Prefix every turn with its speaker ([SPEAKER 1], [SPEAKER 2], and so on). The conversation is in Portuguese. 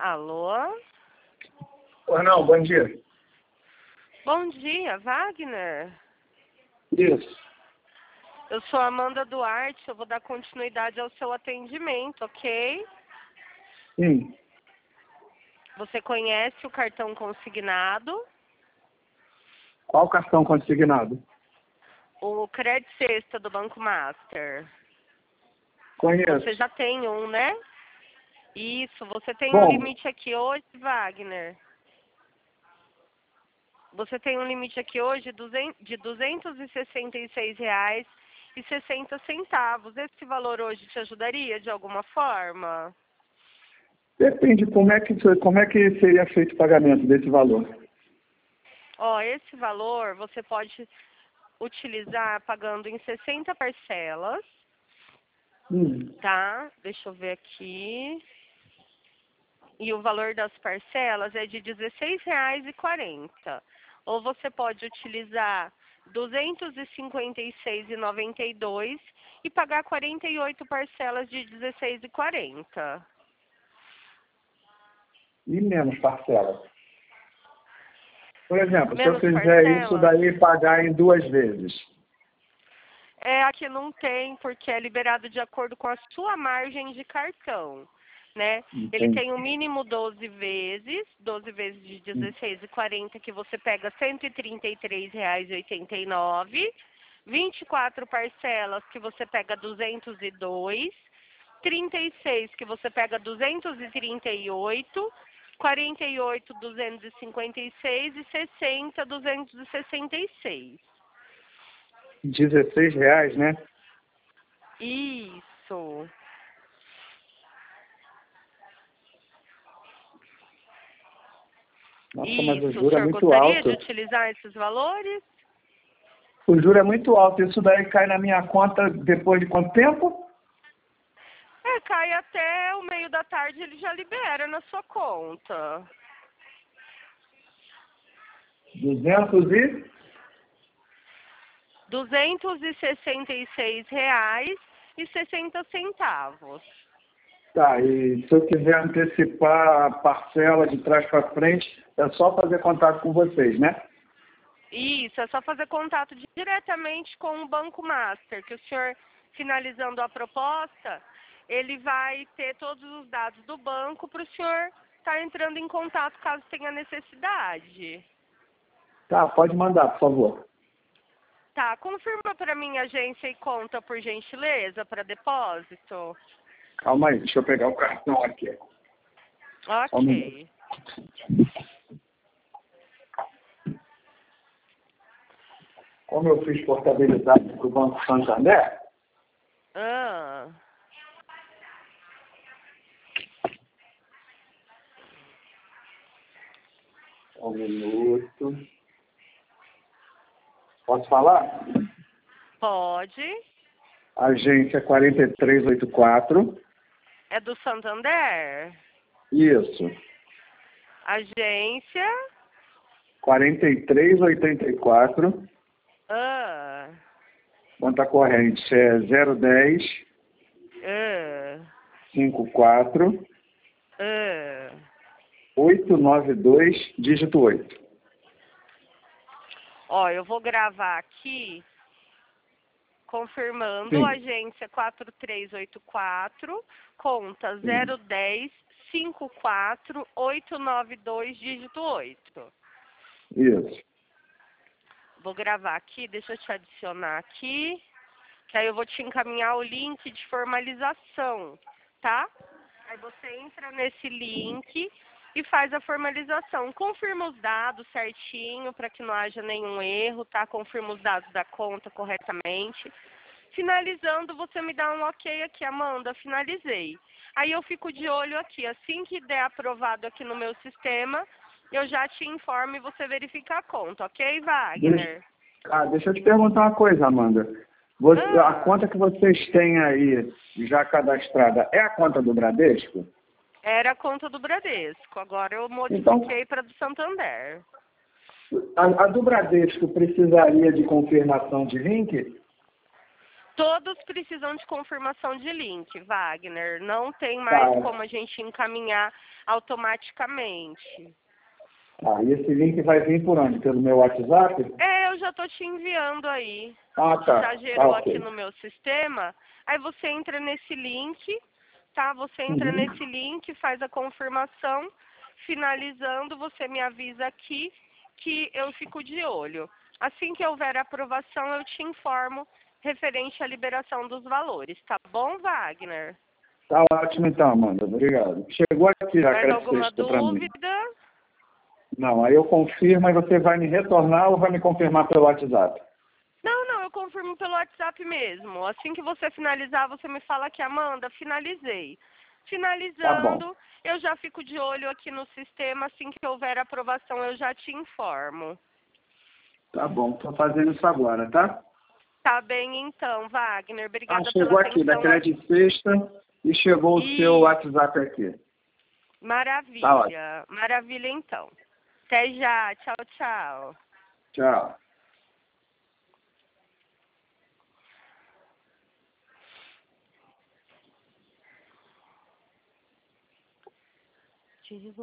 [SPEAKER 1] Alô?
[SPEAKER 2] Oi, não, bom dia.
[SPEAKER 1] Bom dia, Wagner.
[SPEAKER 2] Isso.
[SPEAKER 1] Eu sou a Amanda Duarte, eu vou dar continuidade ao seu atendimento, ok?
[SPEAKER 2] Sim.
[SPEAKER 1] Você conhece o cartão consignado?
[SPEAKER 2] Qual cartão consignado?
[SPEAKER 1] O Credit Sexta do Banco Master.
[SPEAKER 2] Conheço.
[SPEAKER 1] Você já tem um, né? Isso, você tem
[SPEAKER 2] Bom.
[SPEAKER 1] um limite aqui hoje, Wagner? Você tem um limite aqui hoje de R$ 266,60. Esse valor hoje te ajudaria de alguma forma?
[SPEAKER 2] Depende como é que seria feito o pagamento desse valor.
[SPEAKER 1] Ó, esse valor você pode utilizar pagando em 60 parcelas, tá? Deixa eu ver aqui. E o valor das parcelas é de R$ 16,40. Ou você pode utilizar R$ 256,92 e pagar 48 parcelas de R$ 16,40.
[SPEAKER 2] E menos parcela. Por exemplo,
[SPEAKER 1] Menos
[SPEAKER 2] se eu fizer
[SPEAKER 1] parcela?
[SPEAKER 2] isso daí e pagar em 2 vezes.
[SPEAKER 1] Aqui não tem, porque é liberado de acordo com a sua margem de cartão, né? Ele tem um mínimo 12 vezes de R$ 16,40, que você pega R$ 133,89, 24 parcelas que você pega 202, 36 que você pega 238, 48 256 e 60 266.
[SPEAKER 2] R$16, né?
[SPEAKER 1] Isso.
[SPEAKER 2] Nossa, mas o
[SPEAKER 1] Isso. O
[SPEAKER 2] juro é
[SPEAKER 1] senhor
[SPEAKER 2] muito
[SPEAKER 1] gostaria
[SPEAKER 2] alto.
[SPEAKER 1] de utilizar esses valores?
[SPEAKER 2] O juro é muito alto. Isso daí cai na minha conta depois de quanto tempo?
[SPEAKER 1] Cai até o meio da tarde, ele já libera na sua conta.
[SPEAKER 2] 200 e...
[SPEAKER 1] R$ 266,60.
[SPEAKER 2] Tá, e se eu quiser antecipar a parcela de trás para frente, é só fazer contato com vocês, né?
[SPEAKER 1] Isso, é só fazer contato diretamente com o Banco Master, que o senhor, finalizando a proposta, ele vai ter todos os dados do banco para o senhor estar entrando em contato caso tenha necessidade.
[SPEAKER 2] Tá, pode mandar, por favor.
[SPEAKER 1] Tá, confirma para mim agência e conta, por gentileza, para depósito.
[SPEAKER 2] Calma aí, deixa eu pegar o cartão aqui. Só um minuto.
[SPEAKER 1] Ok.
[SPEAKER 2] Como eu fiz portabilidade para o Banco Santander,
[SPEAKER 1] Ah,
[SPEAKER 2] um minuto. Posso falar?
[SPEAKER 1] pode.
[SPEAKER 2] Agência 4384.
[SPEAKER 1] É do Santander?
[SPEAKER 2] Isso.
[SPEAKER 1] Agência?
[SPEAKER 2] 4384.
[SPEAKER 1] Ah,
[SPEAKER 2] Conta corrente é 010
[SPEAKER 1] ah,
[SPEAKER 2] 54
[SPEAKER 1] ah.
[SPEAKER 2] 892, dígito 8.
[SPEAKER 1] Ó, eu vou gravar aqui, confirmando,
[SPEAKER 2] Sim.
[SPEAKER 1] agência 4384, conta 010 54 892, dígito 8.
[SPEAKER 2] Isso.
[SPEAKER 1] Vou gravar aqui, deixa eu te adicionar aqui, que aí eu vou te encaminhar o link de formalização, tá? Aí você entra nesse link e faz a formalização. Confirma os dados certinho para que não haja nenhum erro, tá? Confirma os dados da conta corretamente. Finalizando, você me dá um ok aqui, Amanda, finalizei. Aí eu fico de olho aqui, assim que der aprovado aqui no meu sistema, eu já te informo e você verifica a conta, ok, Wagner?
[SPEAKER 2] Deixa eu te perguntar uma coisa, Amanda. A conta que vocês têm aí já cadastrada é a conta do Bradesco?
[SPEAKER 1] Era a conta do Bradesco, agora eu modifiquei para do Santander.
[SPEAKER 2] A do Bradesco precisaria de confirmação de link?
[SPEAKER 1] Todos precisam de confirmação de link, Wagner. Não tem mais
[SPEAKER 2] Tá.
[SPEAKER 1] como a gente encaminhar automaticamente.
[SPEAKER 2] Tá, e esse link vai vir por onde? Pelo meu WhatsApp?
[SPEAKER 1] Eu já tô te enviando aí.
[SPEAKER 2] Ah, tá.
[SPEAKER 1] Já gerou
[SPEAKER 2] Ok.
[SPEAKER 1] aqui no meu sistema. Aí você entra nesse link, tá? Você entra nesse link, faz a confirmação. Finalizando, você me avisa aqui que eu fico de olho. Assim que houver aprovação, eu te informo referente à liberação dos valores, tá bom, Wagner?
[SPEAKER 2] Tá ótimo então, Amanda. Obrigado. Chegou aqui já a
[SPEAKER 1] Mais alguma
[SPEAKER 2] sexta para mim.
[SPEAKER 1] dúvida?
[SPEAKER 2] Não, aí eu confirmo e você vai me retornar ou vai me confirmar pelo WhatsApp?
[SPEAKER 1] Não, eu confirmo pelo WhatsApp mesmo. Assim que você finalizar, você me fala que, Amanda, finalizei.
[SPEAKER 2] Tá
[SPEAKER 1] Finalizando,
[SPEAKER 2] bom.
[SPEAKER 1] eu já fico de olho aqui no sistema. Assim que houver aprovação, eu já te informo.
[SPEAKER 2] Tá bom, tô fazendo isso agora, tá?
[SPEAKER 1] Tá bem, então, Wagner.
[SPEAKER 2] Ah,
[SPEAKER 1] Obrigada pela
[SPEAKER 2] chegou aqui, da
[SPEAKER 1] atenção.
[SPEAKER 2] Crédito Sexta e chegou o seu WhatsApp aqui. Tá ótimo.
[SPEAKER 1] Maravilha. Maravilha, então. Até já. Tchau, tchau.
[SPEAKER 2] Tchau.
[SPEAKER 1] Te